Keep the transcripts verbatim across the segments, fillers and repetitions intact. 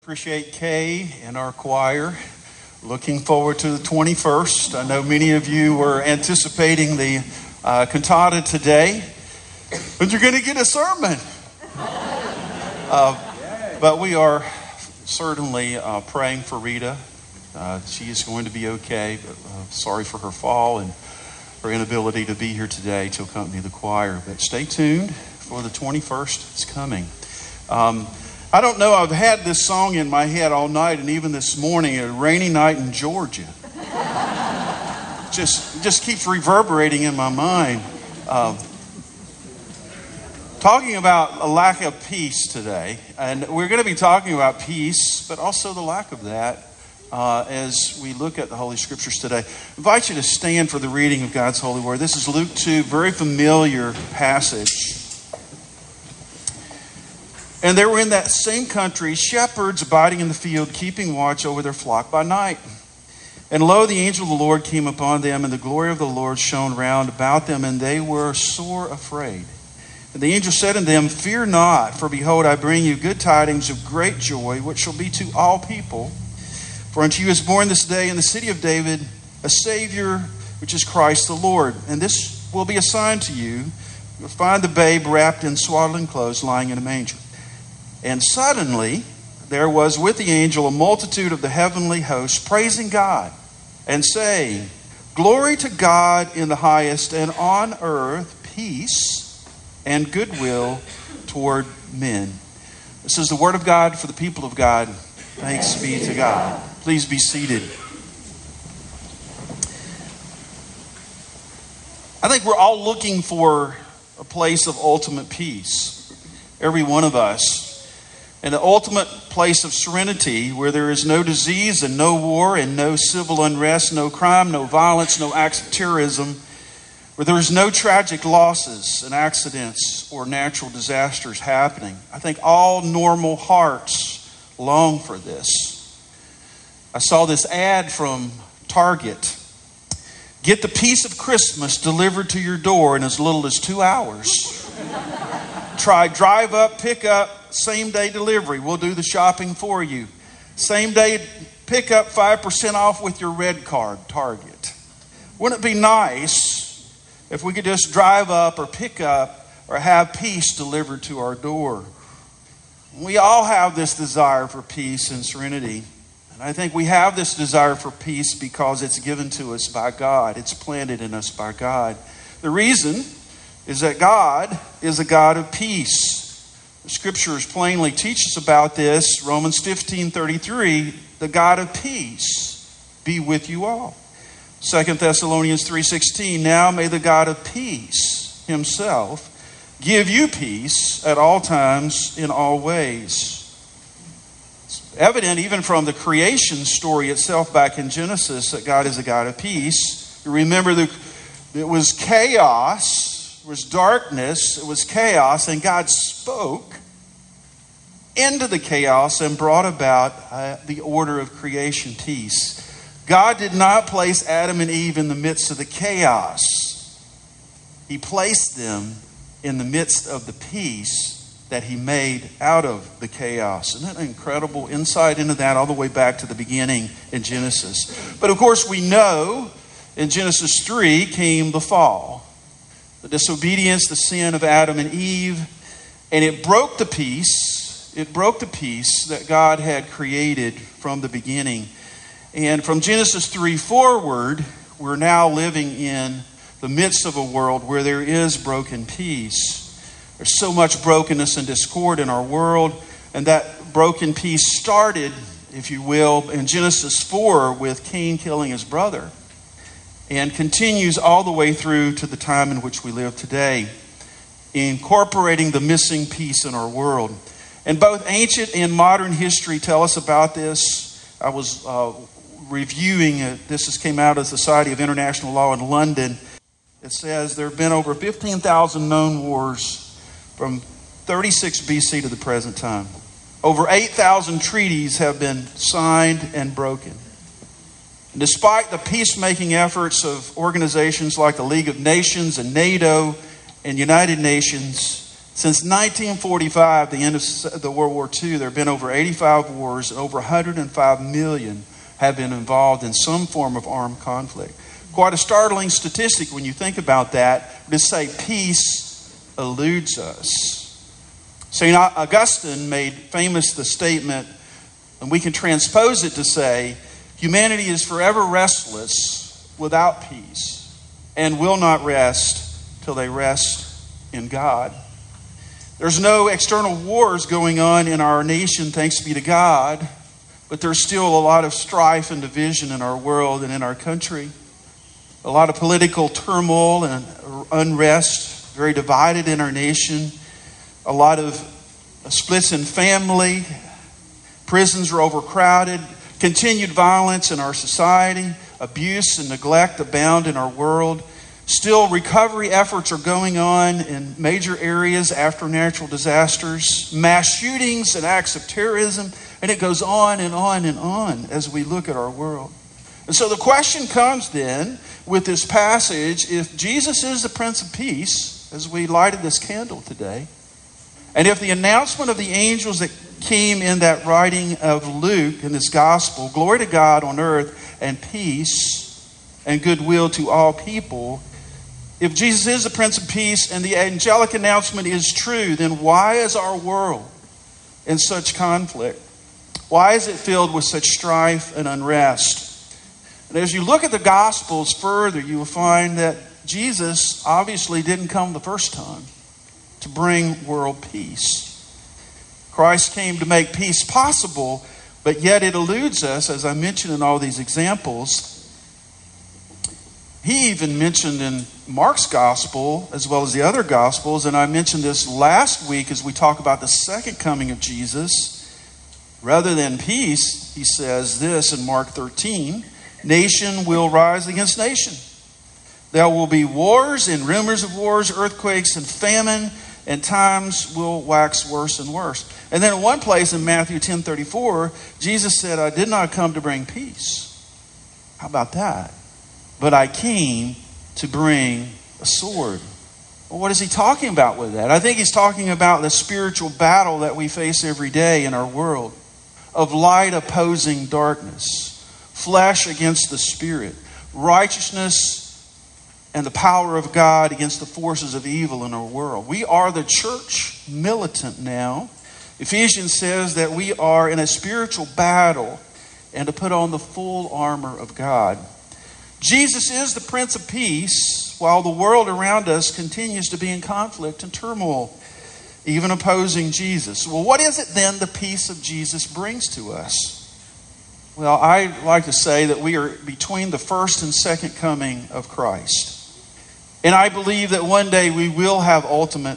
Appreciate Kay and our choir. Looking forward to the twenty-first. I know many of you were anticipating the uh, cantata today, but you're going to get a sermon. Uh, but we are certainly uh, praying for Rita. Uh, she is going to be okay. But, uh, sorry for her fall and her inability to be here today to accompany the choir. But stay tuned for the twenty-first. It's coming. Um, I don't know, I've had this song in my head all night and even this morning, a rainy night in Georgia. just just keeps reverberating in my mind. Uh, talking about a lack of peace today. And we're going to be talking about peace, but also the lack of that uh, as we look at the Holy Scriptures today. I invite you to stand for the reading of God's holy word. This is Luke two, very familiar passage. And there were in that same country shepherds abiding in the field, keeping watch over their flock by night. And lo, the angel of the Lord came upon them, and the glory of the Lord shone round about them, and they were sore afraid. And the angel said unto them, Fear not, for behold, I bring you good tidings of great joy, which shall be to all people. For unto you is born this day in the city of David a Savior, which is Christ the Lord. And this will be a sign to you. You'll find the babe wrapped in swaddling clothes, lying in a manger. And suddenly there was with the angel a multitude of the heavenly host praising God and saying, Glory to God in the highest, and on earth peace and goodwill toward men. This is the word of God for the people of God. Thanks be to God. Please be seated. I think we're all looking for a place of ultimate peace. Every one of us. And the ultimate place of serenity where there is no disease and no war and no civil unrest, no crime, no violence, no acts of terrorism, where there is no tragic losses and accidents or natural disasters happening. I think all normal hearts long for this. I saw this ad from Target. Get the peace of Christmas delivered to your door in as little as two hours. Try drive up, pick up, same day delivery. We'll do the shopping for you. Same day pick up, five percent off with your red card, Target. Wouldn't it be nice if we could just drive up or pick up or have peace delivered to our door? We all have this desire for peace and serenity. And I think we have this desire for peace because it's given to us by God. It's planted in us by God. The reason is that God is a God of peace. The Scriptures plainly teach us about this. Romans fifteen thirty-three, the God of peace be with you all. Second Thessalonians three sixteen, now may the God of peace himself give you peace at all times in all ways. It's evident even from the creation story itself back in Genesis that God is a God of peace. You remember the, it was chaos. It was darkness, it was chaos, and God spoke into the chaos and brought about uh, the order of creation, peace. God did not place Adam and Eve in the midst of the chaos. He placed them in the midst of the peace that he made out of the chaos. Isn't that an incredible insight into that all the way back to the beginning in Genesis? But of course we know in Genesis three came the fall. The disobedience, the sin of Adam and Eve, and it broke the peace. It broke the peace that God had created from the beginning. And from Genesis three forward, we're now living in the midst of a world where there is broken peace. There's so much brokenness and discord in our world, and that broken peace started, if you will, in Genesis four with Cain killing his brother, and continues all the way through to the time in which we live today, incorporating the missing piece in our world. And both ancient and modern history tell us about this. I was uh, reviewing, it. This has came out of the Society of International Law in London. It says there have been over fifteen thousand known wars from thirty-six B C to the present time. Over eight thousand treaties have been signed and broken. Despite the peacemaking efforts of organizations like the League of Nations and NATO and United Nations, Since nineteen forty-five, the end of the World War Two, there have been over eighty-five wars, and over one hundred five million have been involved in some form of armed conflict. Quite a startling statistic when you think about that, to say peace eludes us. Saint Augustine made famous the statement, and we can transpose it to say, humanity is forever restless without peace and will not rest till they rest in God. There's no external wars going on in our nation, thanks be to God, but there's still a lot of strife and division in our world and in our country. A lot of political turmoil and unrest, very divided in our nation. A lot of splits in family. Prisons are overcrowded. Continued violence in our society. Abuse and neglect abound in our world. Still, recovery efforts are going on in major areas after natural disasters, mass shootings and acts of terrorism, and it goes on and on and on as we look at our world. And so the question comes then with this passage, if Jesus is the Prince of Peace, as we lighted this candle today, and if the announcement of the angels that came in that writing of Luke in this gospel, glory to God on earth and peace and goodwill to all people, if Jesus is the Prince of Peace and the angelic announcement is true, then why is our world in such conflict? Why is it filled with such strife and unrest? And as you look at the Gospels further, you will find that Jesus obviously didn't come the first time to bring world peace. Christ came to make peace possible, but yet it eludes us, as I mentioned in all these examples. He even mentioned in Mark's gospel, as well as the other gospels, and I mentioned this last week as we talk about the second coming of Jesus. Rather than peace, he says this in Mark thirteen, nation will rise against nation. There will be wars and rumors of wars, earthquakes and famine, and times will wax worse and worse. And then in one place in Matthew ten thirty-four, Jesus said, I did not come to bring peace. How about that? But I came to bring a sword. Well, what is he talking about with that? I think he's talking about the spiritual battle that we face every day in our world, of light opposing darkness, flesh against the spirit, righteousness and the power of God against the forces of evil in our world. We are the church militant now. Ephesians says that we are in a spiritual battle and to put on the full armor of God. Jesus is the Prince of Peace, while the world around us continues to be in conflict and turmoil, even opposing Jesus. Well, what is it then the peace of Jesus brings to us? Well, I like to say that we are between the first and second coming of Christ. And I believe that one day we will have ultimate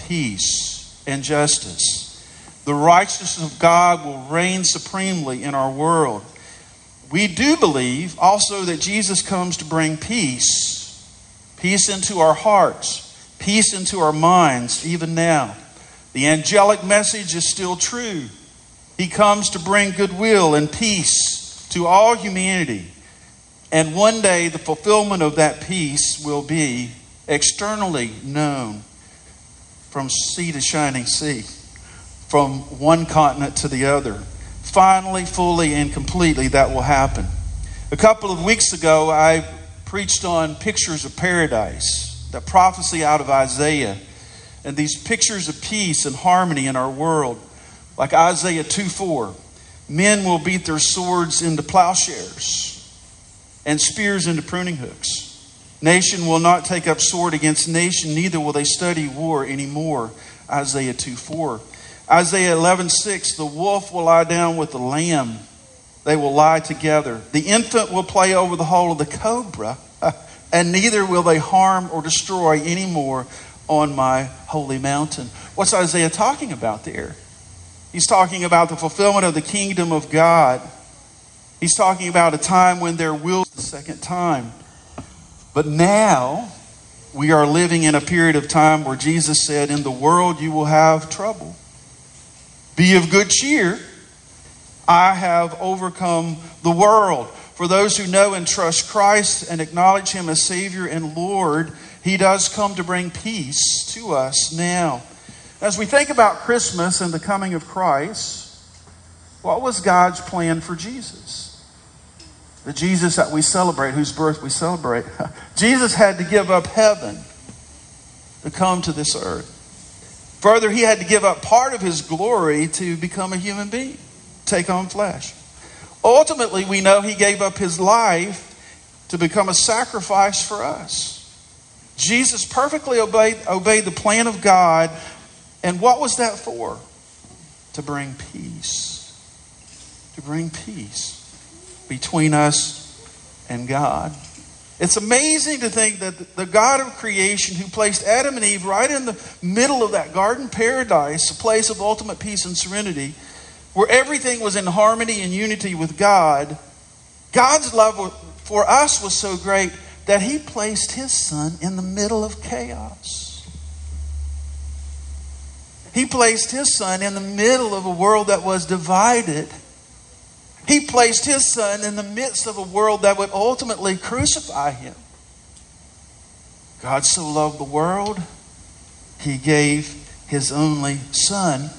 peace and justice. The righteousness of God will reign supremely in our world. We do believe also that Jesus comes to bring peace. Peace into our hearts. Peace into our minds, even now. The angelic message is still true. He comes to bring goodwill and peace to all humanity. And one day the fulfillment of that peace will be externally known from sea to shining sea, from one continent to the other. Finally, fully, and completely, that will happen. A couple of weeks ago, I preached on pictures of paradise, the prophecy out of Isaiah, and these pictures of peace and harmony in our world. Like Isaiah two four, men will beat their swords into plowshares and spears into pruning hooks. Nation will not take up sword against nation, neither will they study war anymore. Isaiah two four. Isaiah eleven six, the wolf will lie down with the lamb. They will lie together. The infant will play over the hole of the cobra, and neither will they harm or destroy anymore on my holy mountain. What's Isaiah talking about there? He's talking about the fulfillment of the kingdom of God. He's talking about a time when there will be the second time. But now we are living in a period of time where Jesus said, in the world you will have trouble. Be of good cheer. I have overcome the world. For those who know and trust Christ and acknowledge Him as Savior and Lord, He does come to bring peace to us now. As we think about Christmas and the coming of Christ, what was God's plan for Jesus? The Jesus that we celebrate, whose birth we celebrate. Jesus had to give up heaven to come to this earth. Further, he had to give up part of his glory to become a human being, take on flesh. Ultimately, we know he gave up his life to become a sacrifice for us. Jesus perfectly obeyed, obeyed the plan of God. And what was that for? To bring peace. To bring peace between us and God. It's amazing to think that the God of creation, who placed Adam and Eve right in the middle of that garden paradise, a place of ultimate peace and serenity, where everything was in harmony and unity with God, God's love for us was so great that he placed his son in the middle of chaos. He placed his son in the middle of a world that was divided. He placed his son in the midst of a world that would ultimately crucify him. God so loved the world, he gave his only son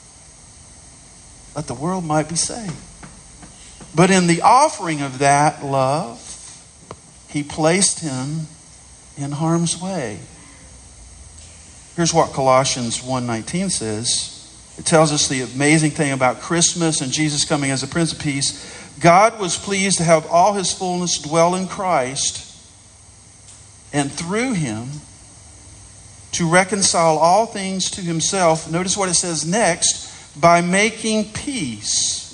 that the world might be saved. But in the offering of that love, he placed him in harm's way. Here's what Colossians one nineteen says. It tells us the amazing thing about Christmas and Jesus coming as a Prince of Peace. God was pleased to have all his fullness dwell in Christ, and through him to reconcile all things to himself. Notice what it says next, by making peace.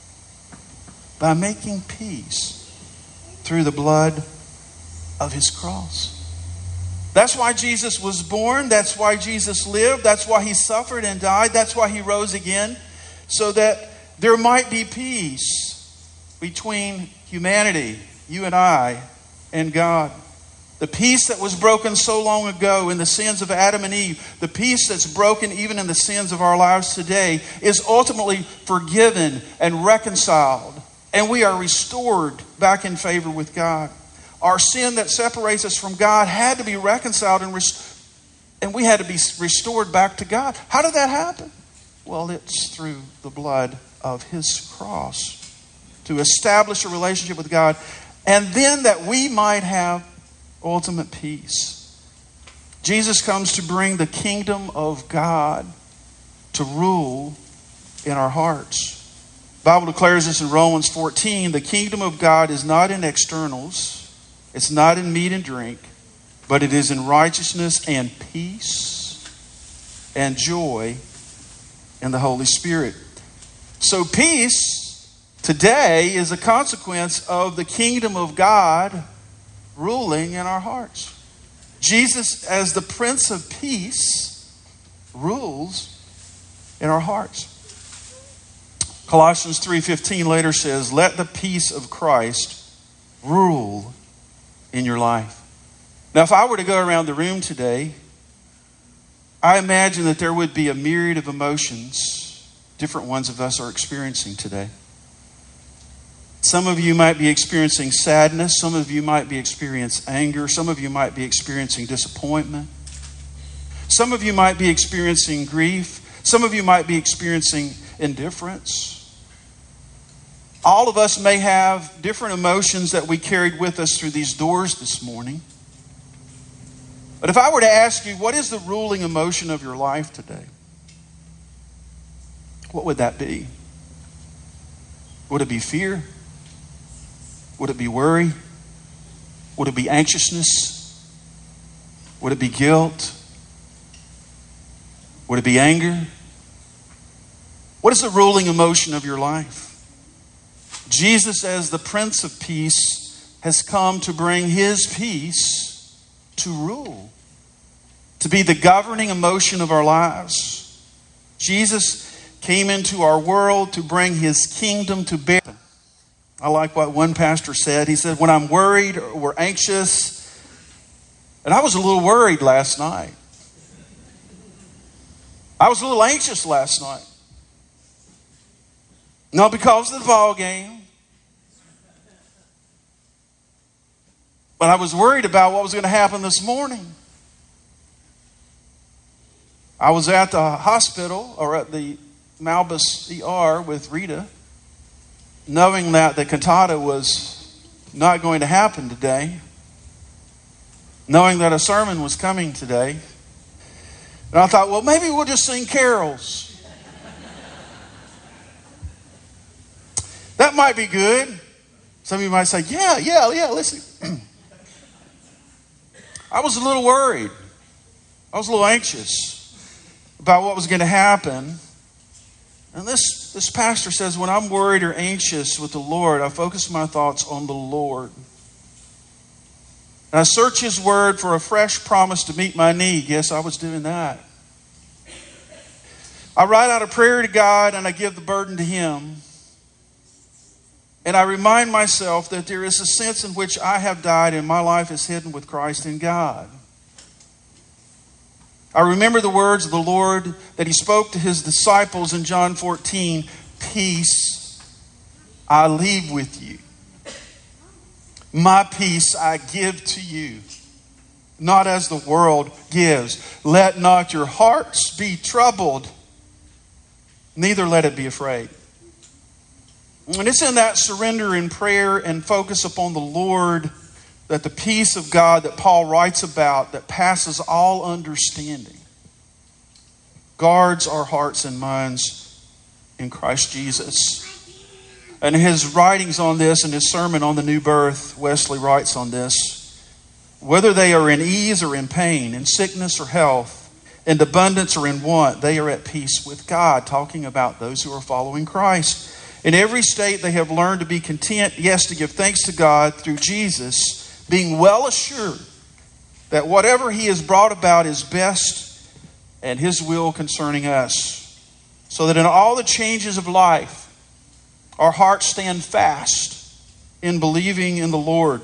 By making peace through the blood of his cross. That's why Jesus was born. That's why Jesus lived. That's why he suffered and died. That's why he rose again. So that there might be peace between humanity, you and I, and God. The peace that was broken so long ago in the sins of Adam and Eve, the peace that's broken even in the sins of our lives today, is ultimately forgiven and reconciled. And we are restored back in favor with God. Our sin that separates us from God had to be reconciled and, rest- and we had to be restored back to God. How did that happen? Well, it's through the blood of his cross to establish a relationship with God, and then that we might have ultimate peace. Jesus comes to bring the kingdom of God to rule in our hearts. The Bible declares this in Romans fourteen, the kingdom of God is not in externals. It's not in meat and drink, but it is in righteousness and peace and joy in the Holy Spirit. So peace today is a consequence of the kingdom of God ruling in our hearts. Jesus, as the Prince of Peace, rules in our hearts. Colossians three fifteen later says, let the peace of Christ rule in your life. Now, if I were to go around the room today, I imagine that there would be a myriad of emotions different ones of us are experiencing today. Some of you might be experiencing sadness. Some of you might be experiencing anger. Some of you might be experiencing disappointment. Some of you might be experiencing grief. Some of you might be experiencing indifference. All of us may have different emotions that we carried with us through these doors this morning. But if I were to ask you, what is the ruling emotion of your life today? What would that be? Would it be fear? Would it be worry? Would it be anxiousness? Would it be guilt? Would it be anger? What is the ruling emotion of your life? Jesus, as the Prince of Peace, has come to bring his peace to rule, to be the governing emotion of our lives. Jesus came into our world to bring his kingdom to bear. I like what one pastor said. He said, when I'm worried or anxious, and I was a little worried last night. I was a little anxious last night. Not because of the ball game, but I was worried about what was going to happen this morning. I was at the hospital or at the Malbus E R with Rita, knowing that the cantata was not going to happen today, knowing that a sermon was coming today. And I thought, well, maybe we'll just sing carols. That might be good. Some of you might say, yeah, yeah, yeah, listen. I was a little worried. I was a little anxious about what was going to happen. And this, this pastor says, when I'm worried or anxious with the Lord, I focus my thoughts on the Lord. And I search His Word for a fresh promise to meet my need. Yes, I was doing that. I write out a prayer to God and I give the burden to Him. And I remind myself that there is a sense in which I have died and my life is hidden with Christ in God. I remember the words of the Lord that He spoke to His disciples in John fourteen, peace I leave with you. My peace I give to you, not as the world gives. Let not your hearts be troubled, neither let it be afraid. And it's in that surrender in prayer and focus upon the Lord that the peace of God that Paul writes about, that passes all understanding, guards our hearts and minds in Christ Jesus. And in his writings on this, and his sermon on the new birth, Wesley writes on this: whether they are in ease or in pain, in sickness or health, in abundance or in want, they are at peace with God, talking about those who are following Christ. In every state they have learned to be content, yes, to give thanks to God through Jesus, being well assured that whatever He has brought about is best and His will concerning us. So that in all the changes of life, our hearts stand fast in believing in the Lord.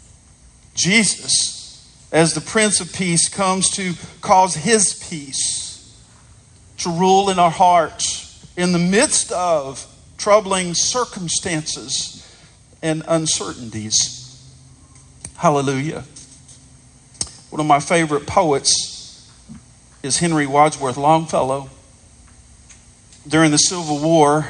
Jesus, as the Prince of Peace, comes to cause His peace to rule in our hearts in the midst of troubling circumstances and uncertainties. Hallelujah. One of my favorite poets is Henry Wadsworth Longfellow. During the Civil War,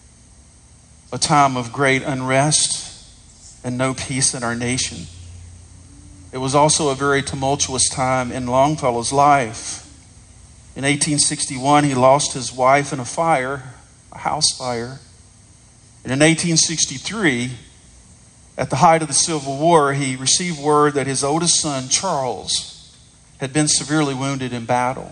a time of great unrest and no peace in our nation, it was also a very tumultuous time in Longfellow's life. In eighteen sixty-one, he lost his wife in a fire, a house fire. And in eighteen sixty-three, at the height of the Civil War, he received word that his oldest son, Charles, had been severely wounded in battle.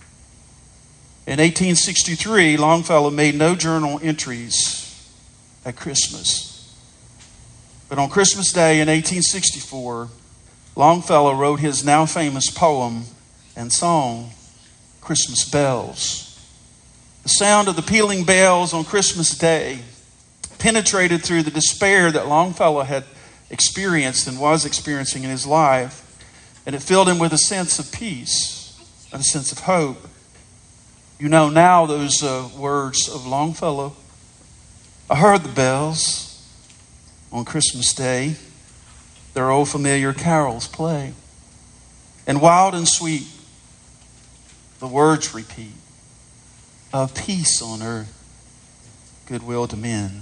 In eighteen sixty-three, Longfellow made no journal entries at Christmas. But on Christmas Day in eighteen sixty-four, Longfellow wrote his now famous poem and song, Christmas Bells. The sound of the pealing bells on Christmas Day penetrated through the despair that Longfellow had experienced and was experiencing in his life, and it filled him with a sense of peace and a sense of hope. You know now those uh, words of Longfellow. I heard the bells on Christmas Day, their old familiar carols play, and wild and sweet the words repeat, of peace on earth, goodwill to men.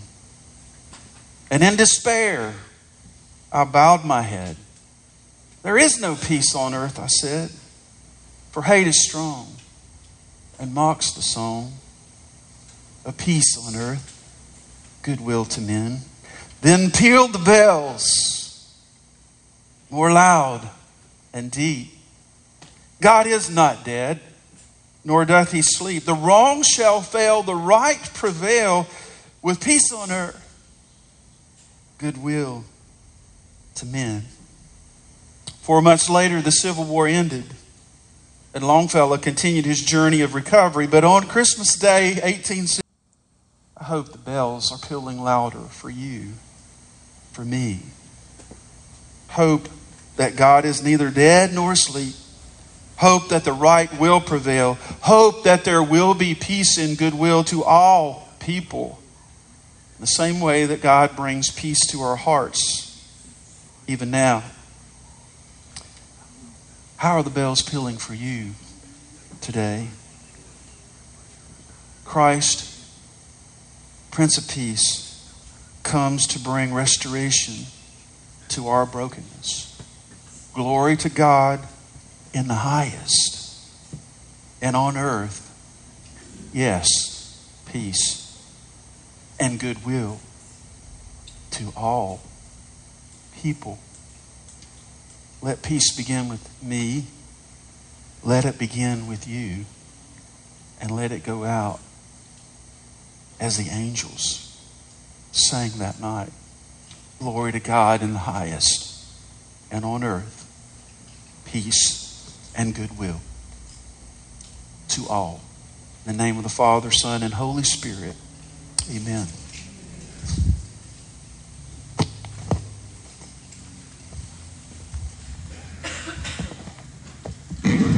And in despair, I bowed my head. There is no peace on earth, I said, for hate is strong and mocks the song of peace on earth, goodwill to men. Then pealed the bells more loud and deep. God is not dead, nor doth He sleep. The wrong shall fail, the right prevail, with peace on earth, goodwill to men. Four months later, the Civil War ended, and Longfellow continued his journey of recovery. But on Christmas Day, eighteen sixty, I hope the bells are pealing louder for you, for me. Hope that God is neither dead nor asleep. Hope that the right will prevail. Hope that there will be peace and goodwill to all people. The same way that God brings peace to our hearts, even now. How are the bells pealing for you today? Christ, Prince of Peace, comes to bring restoration to our brokenness. Glory to God in the highest, and on earth, yes, peace and goodwill to all people. Let peace begin with me. Let it begin with you. And let it go out as the angels sang that night. Glory to God in the highest, and on earth, peace and goodwill to all. In the name of the Father, Son, and Holy Spirit, amen.